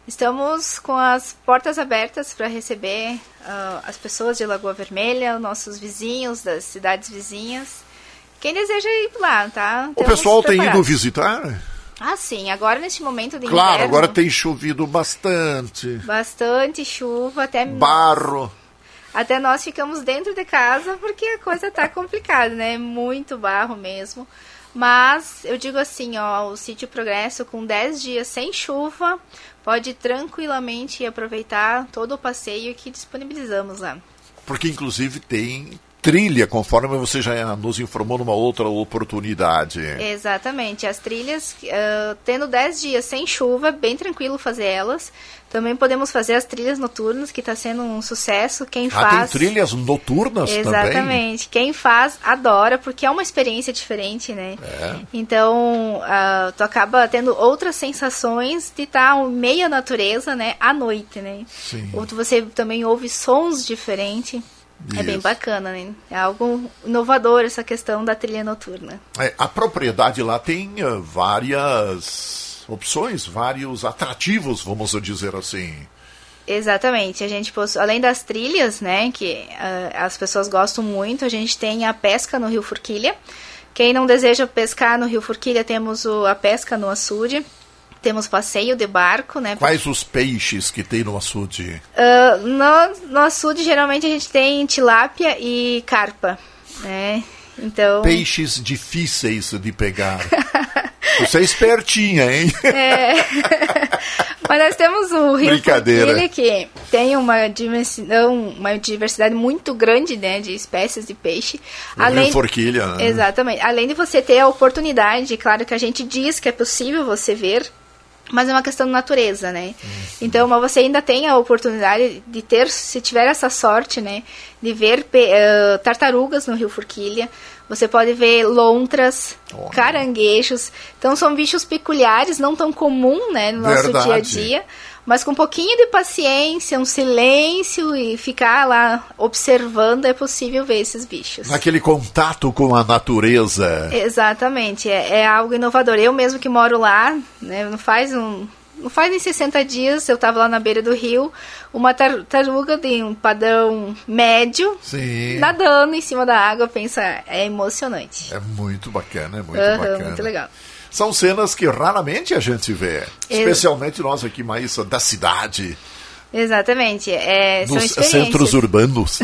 Estamos com as portas abertas para receber as pessoas de Lagoa Vermelha, nossos vizinhos das cidades vizinhas. Quem deseja ir lá, tá? O pessoal tem ido visitar? Ah, sim. Agora, neste momento de Claro, inverno, agora tem chovido bastante. Bastante chuva, até barro. Até nós ficamos dentro de casa porque a coisa tá complicada, né? Muito barro mesmo. Mas eu digo assim, ó, o Sítio Progresso com 10 dias sem chuva pode tranquilamente aproveitar todo o passeio que disponibilizamos lá. Porque inclusive tem trilha, conforme você já nos informou numa outra oportunidade. Exatamente, as trilhas, tendo 10 dias sem chuva, bem tranquilo fazer elas. Também podemos fazer as trilhas noturnas, que está sendo um sucesso. Quem faz... tem trilhas noturnas também? Exatamente, quem faz adora, porque é uma experiência diferente, né? Então, tu acaba tendo outras sensações de estar meio natureza, né, à noite, né? Sim. Ou você também ouve sons diferentes. É bem bacana, né? É algo inovador essa questão da trilha noturna. A propriedade lá tem várias opções, vários atrativos, vamos dizer assim. Exatamente. A gente além das trilhas, né, que as pessoas gostam muito, a gente tem a pesca no Rio Forquilha. Quem não deseja pescar no Rio Forquilha, temos a pesca no açude. Temos passeio de barco, né? Quais os peixes que tem no açude? No açude, geralmente, a gente tem tilápia e carpa, né? Então... Peixes difíceis de pegar. Você é espertinha, hein? Mas nós temos o Rio Forquilha, que tem uma diversidade muito grande, né, de espécies de peixe. Rio Forquilha, né? Exatamente. Além de você ter a oportunidade, claro que a gente diz que é possível você ver, mas é uma questão de natureza, né? Então, mas você ainda tem a oportunidade de ter, se tiver essa sorte, né, de ver tartarugas no Rio Forquilha. Você pode ver lontras, caranguejos. Então, são bichos peculiares, não tão comum, né, no nosso dia a dia. Mas com um pouquinho de paciência, um silêncio e ficar lá observando, é possível ver esses bichos. Naquele contato com a natureza. Exatamente, é algo inovador. Eu mesmo que moro lá, né, não faz nem 60 dias, eu estava lá na beira do rio, uma tartaruga de um padrão médio, sim, nadando em cima da água, é emocionante. É muito bacana, é muito bacana. Muito legal. São cenas que raramente a gente vê, especialmente nós aqui mais da cidade. Exatamente, nos centros urbanos.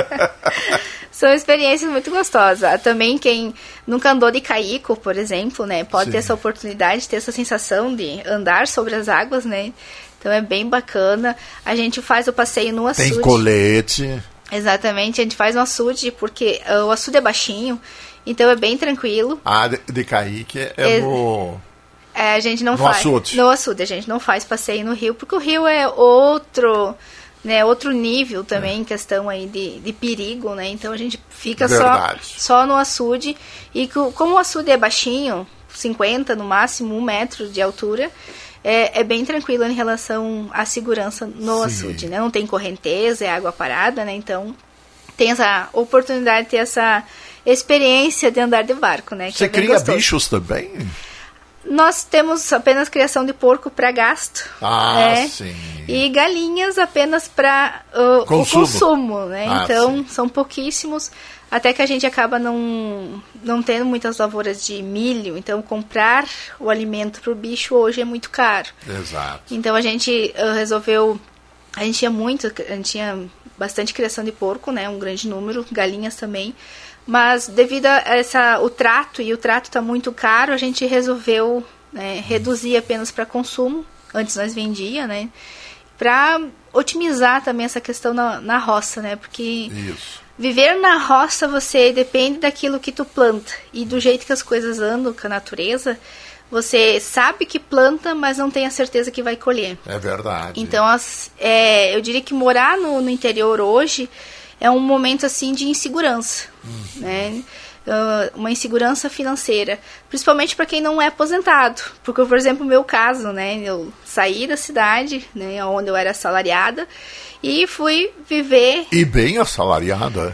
São experiências muito gostosas. Também quem nunca andou de caiaque, por exemplo, né, pode ter essa oportunidade, ter essa sensação de andar sobre as águas, né? Então é bem bacana. A gente faz o passeio no açude. Tem colete. Exatamente, a gente faz no açude, porque o açude é baixinho, então é bem tranquilo. De caiaque no... a gente não faz açude. No açude, a gente não faz passeio no rio, porque o rio é outro nível também, em questão aí de perigo, né? Então a gente fica só no açude. E como o açude é baixinho, 50 no máximo, 1 metro de altura, é bem tranquilo em relação à segurança no açude, né? Não tem correnteza, é água parada, né? Então tem essa oportunidade de ter essa experiência de andar de barco, né? Você cria bichos também? Nós temos apenas criação de porco para gasto. Sim. E galinhas apenas para o consumo, né? Então, são pouquíssimos, até que a gente acaba não tendo muitas lavouras de milho. Então, comprar o alimento para o bicho hoje é muito caro. Exato. Então, a gente resolveu... A gente tinha bastante criação de porco, né? Um grande número, galinhas também. Mas devido a o trato está muito caro, a gente resolveu, né, reduzir apenas para consumo. Antes nós vendia, né? Para otimizar também essa questão na roça, né? Porque viver na roça, você depende daquilo que tu planta. E do jeito que as coisas andam com a natureza, você sabe que planta, mas não tem a certeza que vai colher. É verdade. Então, eu diria que morar no interior hoje é um momento assim de insegurança, né? uma insegurança financeira, principalmente para quem não é aposentado, porque, por exemplo, no meu caso, né, eu saí da cidade, né, onde eu era assalariada, e fui viver... E bem assalariada.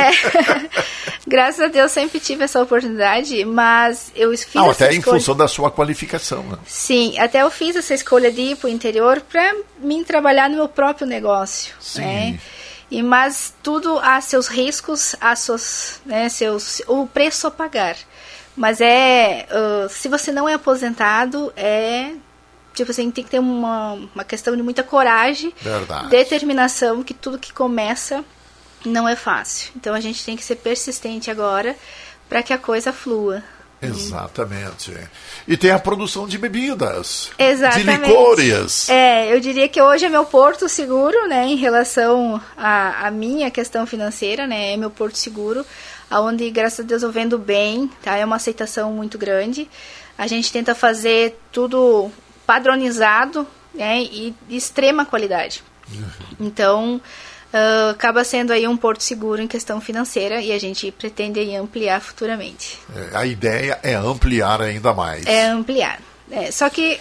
Graças a Deus sempre tive essa oportunidade, mas eu fiz essa até escolha... em função da sua qualificação, né? Sim, até eu fiz essa escolha de ir para o interior para mim trabalhar no meu próprio negócio. Sim. Né? Mas tudo há seus riscos, há seus, né, o preço a pagar. Mas se você não é aposentado, tipo assim, tem que ter uma questão de muita coragem, Verdade. Determinação, que tudo que começa não é fácil. Então a gente tem que ser persistente agora para que a coisa flua. Exatamente. E tem a produção de bebidas. Exatamente. De licores. Eu diria que hoje é meu porto seguro, né, em relação à minha questão financeira, né, é meu porto seguro, onde, graças a Deus, eu vendo bem, tá, é uma aceitação muito grande. A gente tenta fazer tudo padronizado, né, e de extrema qualidade. Então, acaba sendo aí um porto seguro em questão financeira e a gente pretende aí ampliar futuramente. A ideia é ampliar ainda mais. Ampliar. Só que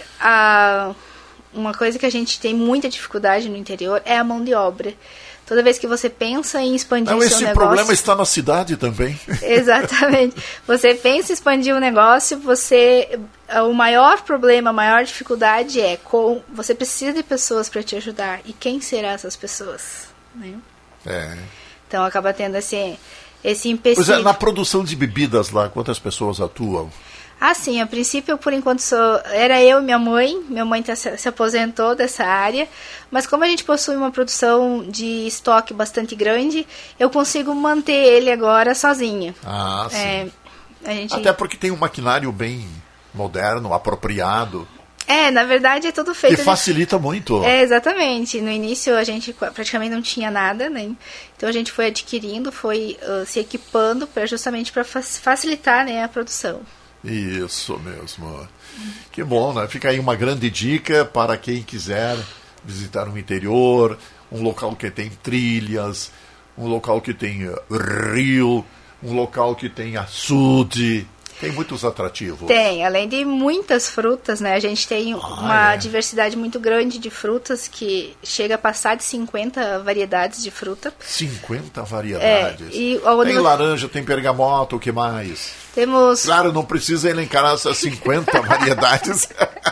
uma coisa que a gente tem muita dificuldade no interior é a mão de obra. Toda vez que você pensa em expandir o seu negócio... Esse problema está na cidade também. Exatamente. Você pensa em expandir o negócio, o maior problema, a maior dificuldade você precisa de pessoas para te ajudar. E quem serão essas pessoas? Né? Então acaba tendo esse empecilho. Pois na produção de bebidas lá, quantas pessoas atuam? Sim, a princípio, por enquanto, era eu e minha mãe. Minha mãe se aposentou dessa área. Mas como a gente possui uma produção de estoque bastante grande, eu consigo manter ele agora sozinha. Sim. Até porque tem um maquinário bem moderno, apropriado. Na verdade é tudo feito... E facilita muito. Exatamente. No início a gente praticamente não tinha nada, né? Então a gente foi adquirindo, foi se equipando justamente para facilitar, né, a produção. Isso mesmo. Que bom, né? Fica aí uma grande dica para quem quiser visitar um interior, um local que tem trilhas, um local que tem rio, um local que tem açude. Tem muitos atrativos. Tem, além de muitas frutas, né? A gente tem uma diversidade muito grande de frutas que chega a passar de 50 variedades de fruta. 50 variedades? Tem laranja, tem bergamota, o que mais? Temos... Claro, não precisa elencar essas 50 variedades.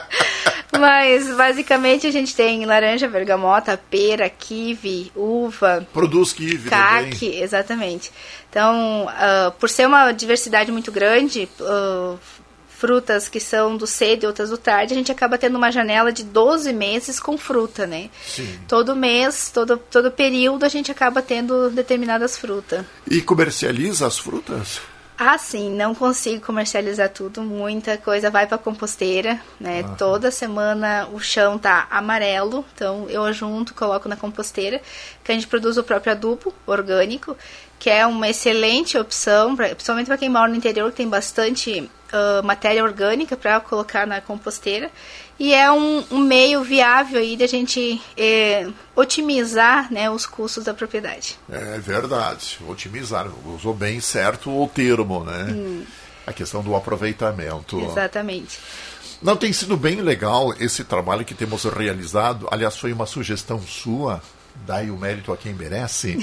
Mas, basicamente, a gente tem laranja, bergamota, pera, kiwi, uva... Produz kiwi também. Caqui, exatamente. Então, por ser uma diversidade muito grande, frutas que são do cedo e outras do tarde, a gente acaba tendo uma janela de 12 meses com fruta, né? Sim. Todo mês, todo período, a gente acaba tendo determinadas frutas. E comercializa as frutas? Sim, não consigo comercializar tudo, muita coisa vai para composteira, né? Toda semana o chão tá amarelo, então eu junto, coloco na composteira, que a gente produz o próprio adubo orgânico, que é uma excelente opção, principalmente para quem mora no interior, que tem bastante matéria orgânica para colocar na composteira. E é um meio viável aí de a gente otimizar, né, os custos da propriedade. É verdade, otimizar. Usou bem certo o termo, né? A questão do aproveitamento. Exatamente. Não, tem sido bem legal esse trabalho que temos realizado. Aliás, foi uma sugestão sua. Dai o mérito a quem merece.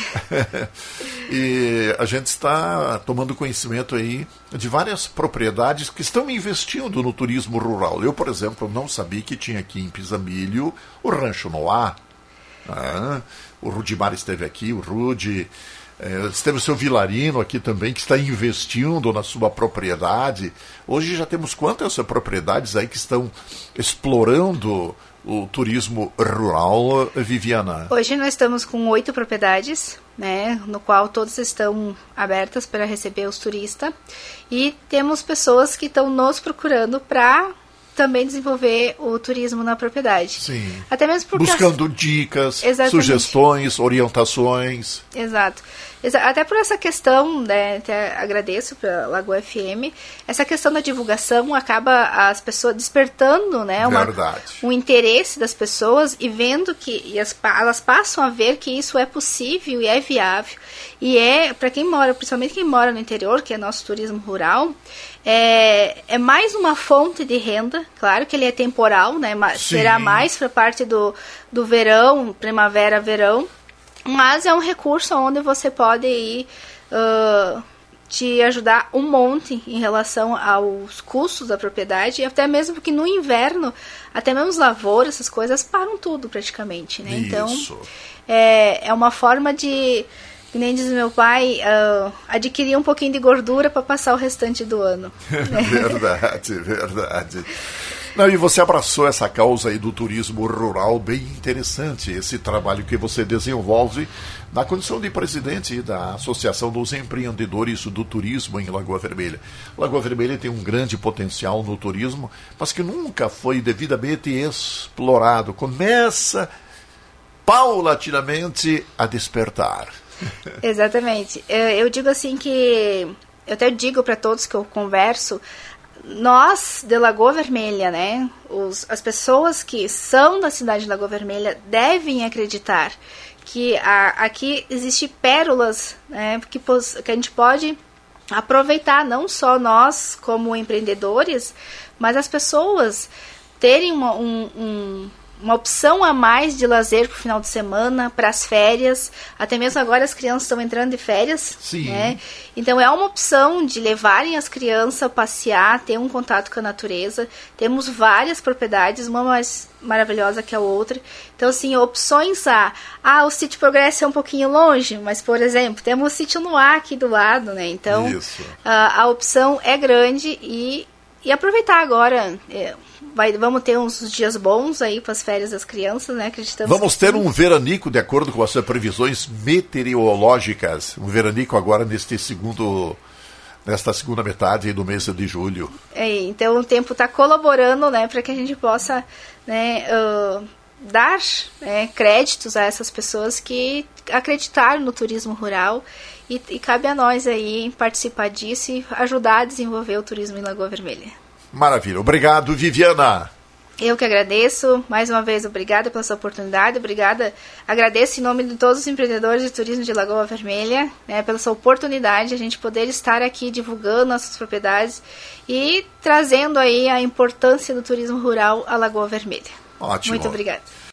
E a gente está tomando conhecimento aí de várias propriedades que estão investindo no turismo rural. Eu, por exemplo, não sabia que tinha aqui em Pisamilho o Rancho Noá. O Rudimar esteve aqui, o Rude. Esteve o seu Vilarino aqui também, que está investindo na sua propriedade. Hoje já temos quantas propriedades aí que estão explorando o turismo rural, Viviana? Hoje nós estamos com 8 propriedades, né, no qual todas estão abertas para receber os turistas. E temos pessoas que estão nos procurando para também desenvolver o turismo na propriedade. Sim. Até mesmo porque buscando dicas, Exatamente. sugestões, orientações. Exato. Até por essa questão, né, até agradeço para a Lagoa FM, essa questão da divulgação acaba as pessoas despertando, né, um interesse das pessoas e vendo que elas passam a ver que isso é possível e é viável. E para quem mora, principalmente quem mora no interior, que é nosso turismo rural, é mais uma fonte de renda. Claro que ele é temporal, né, será mais para a parte do verão, primavera, verão. Mas é um recurso onde você pode ir te ajudar um monte em relação aos custos da propriedade, e até mesmo porque no inverno, até mesmo as lavouras, essas coisas, param tudo praticamente, né? Então, é uma forma de, que nem diz meu pai, adquirir um pouquinho de gordura para passar o restante do ano. Verdade, verdade. Não, e você abraçou essa causa aí do turismo rural, bem interessante, esse trabalho que você desenvolve na condição de presidente da Associação dos Empreendedores do Turismo em Lagoa Vermelha. Lagoa Vermelha tem um grande potencial no turismo, mas que nunca foi devidamente explorado. Começa paulatinamente a despertar. Exatamente. Eu digo assim que, eu até digo para todos que eu converso, nós, de Lagoa Vermelha, né, as pessoas que são da cidade de Lagoa Vermelha devem acreditar que aqui existem pérolas, né, que a gente pode aproveitar, não só nós como empreendedores, mas as pessoas terem uma opção a mais de lazer para o final de semana, para as férias. Até mesmo agora as crianças estão entrando de férias. Sim. Né? Então é uma opção de levarem as crianças a passear, ter um contato com a natureza. Temos várias propriedades, uma mais maravilhosa que a outra. Então, assim, opções o Sítio Progresso é um pouquinho longe, mas, por exemplo, temos o Sítio Noá aqui do lado, né? Então, a opção é grande e aproveitar agora. Vamos ter uns dias bons aí para as férias das crianças, né? Acreditamos. Vamos ter um veranico de acordo com as previsões meteorológicas. Um veranico agora nesta segunda metade do mês de julho. Então o tempo está colaborando, né, para que a gente possa, né, dar créditos a essas pessoas que acreditaram no turismo rural e cabe a nós aí participar disso e ajudar a desenvolver o turismo em Lagoa Vermelha. Maravilha. Obrigado, Viviana. Eu que agradeço. Mais uma vez, obrigada pela sua oportunidade. Agradeço em nome de todos os empreendedores de turismo de Lagoa Vermelha, né, pela sua oportunidade, a gente poder estar aqui divulgando nossas propriedades e trazendo aí a importância do turismo rural à Lagoa Vermelha. Ótimo. Muito obrigada.